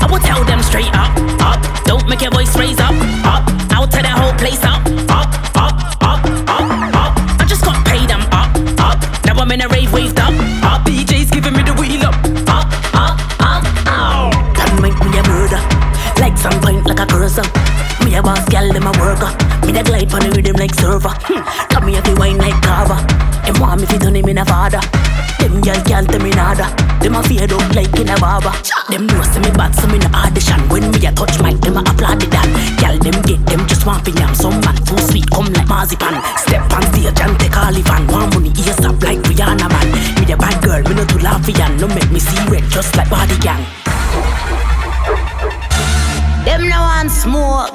will tell them straight up, up. Don't make your voice raise up, up. Out to the whole place up, up, up, up, up, up. I just got paid, I'm up, up. Now I'm in a rave waved up, up. DJ's giving me the wheel up, up, up, up, up. Don't make me a murder, like some point like a cursor. Me a boss gal, them a worker. Me da glide on the rhythm like server. Got me a fi wine like carver. Them want me fi turn him in a father. Them gal can't tell me nada. Them a fear don't like in a barber. Them know see me bad, so me no audition. When me a touch mic, them a applaud it dan. Gal them get them just want fi yam. Some man too sweet, come like marzipan. Step on stage and take all the van. Want money ears up like Rihanna man. Me the bad girl, me no too laughy yan. No make me see red just like body gang. Them no want smoke.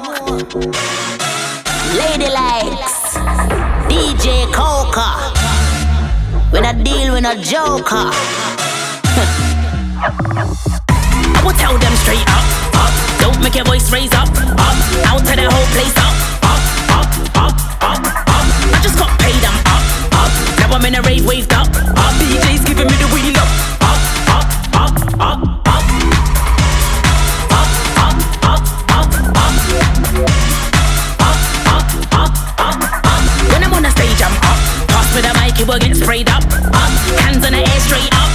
Lady likes DJ Coca. We not deal with no joker. I will tell them straight up, up. Don't make your voice raise up, up. Out to the whole place up, up, up, up, up, up. I just got paid, I'm up, up. Now I'm in a rave waved up, up. DJ's giving me the wheel up, up, up, up, up, up. When I'm on the stage, I'm up. Pass with a mic, it will get sprayed up. Hands in the air, straight up.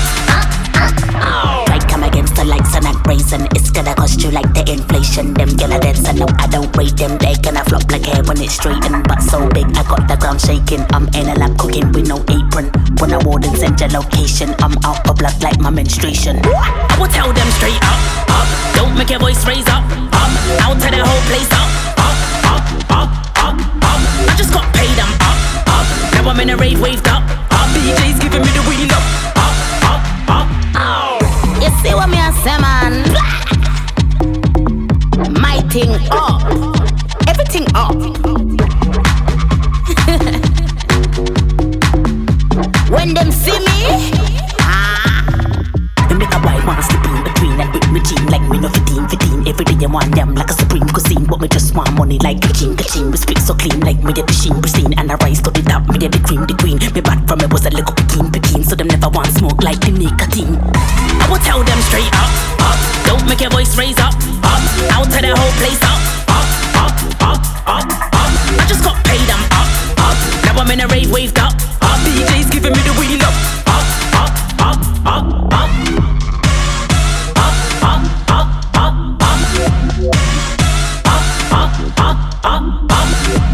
Like I'm against the likes and not brazen. It's gonna cost you like the inflation. Them gonna dead, so no, I don't rate them. They gonna flop like hair when it's straightened. But so big, I got the ground shaking. I'm in a lab cooking with no apron. When I warden send your location, I'm out for blood like my menstruation. I will tell them straight up, up. Don't make your voice raise up, up. Out to the whole place up, up, up, up, up, up. I just got paid, I'm up, up. Now I'm in a rave waved up, up. DJ's giving me the wheel up, up, up, up, up. You see what me I say, man? My thing up, everything up. When them see me, we make a boy want slip in between and with me team like me no 15. Every day you want them like a supreme cuisine, but me just want money like ka-ching. We speak so clean like me get the sheen pristine, and I rise to the top, me get the cream, the queen. Me back from it was a little Pekin, so them never want smoke like the nicotine. I will tell them straight up, up. Don't make your voice raise up, up. Out to the whole place up, up, up, up, up, up. I just got paid, I'm up, up. Now I'm in a rave waved up, up. DJ's giving me the wheel up, up, up, up, up, up. Up, up, up, up, up. Up, up, up, up, up.